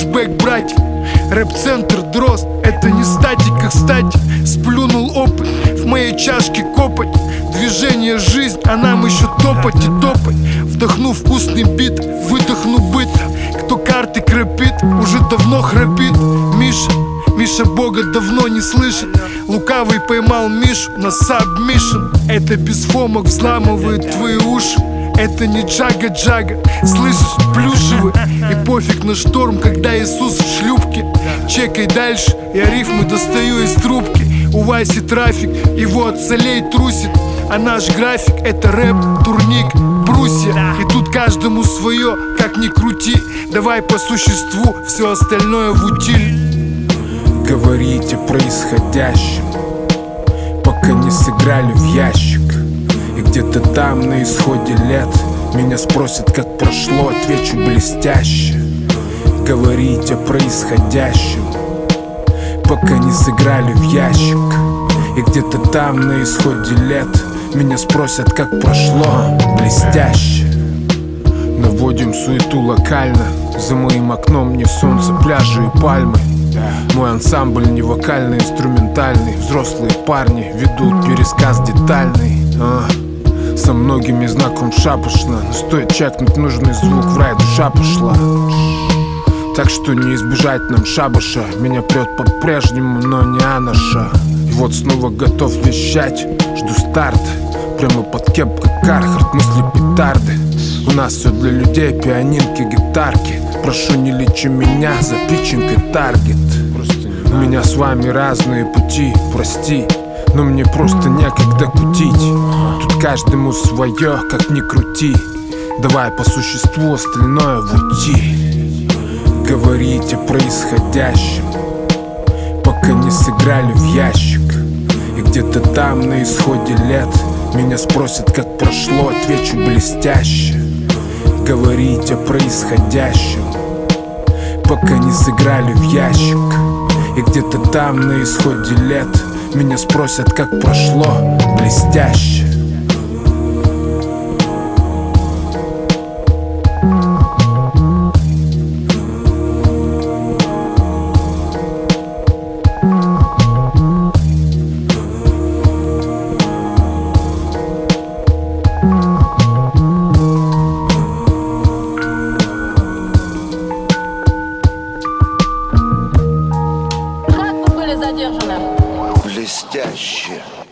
флешбэк, братья. Рэп-центр Дрозд, это не статика, кстати. Сплюнул опыт, в моей чашке копоть. Движение жизнь, а нам еще топать и топать. Вдохну вкусный бит, выдохну быт. Кто карты крапит, уже давно храпит. Миша Бога давно не слышит. Лукавый поймал Мишу на сабмишн. Это без фомок взламывает твои уши. Это не джага-джага, слышишь, плюшевый. И пофиг на шторм, когда Иисус в шлюпке. Чекай дальше, я рифмы достаю из трубки. У Васи трафик, его от солей трусит. А наш график — это рэп, турник, брусья. И тут каждому свое, как ни крути. Давай по существу, все остальное в утиль. Говорите о происходящем, пока не сыграли в ящик. И где-то там на исходе лет меня спросят, как прошло, отвечу блестяще. Говорите о происходящем, пока не сыграли в ящик. И где-то там на исходе лет меня спросят, как прошло, блестяще. Наводим суету локально, за моим окном не солнце, пляжи и пальмы. Мой ансамбль не вокальный, инструментальный. Взрослые парни ведут пересказ детальный. Со многими знаком шапошно, но стоит чекнуть нужный звук, в рай душа пошла. Так что не избежать нам шабаша. Меня прет по-прежнему, но не анаша. И вот снова готов вещать, жду старт. Прямо под кепкой Кархарт, мысли петарды. У нас все для людей, пианинки, гитарки. Прошу, не лечи меня за питчинг и таргет. У меня с вами разные пути, прости, но мне просто некогда кутить. Тут каждому свое, как ни крути. Давай по существу, остальное в утиль. Говорите о происходящем, пока не сыграли в ящик. И где-то там на исходе лет меня спросят, как прошло, отвечу блестяще. Говорите о происходящем, пока не сыграли в ящик. И где-то там на исходе лет меня спросят, как прошло, блестяще. Задержано. Блестяще.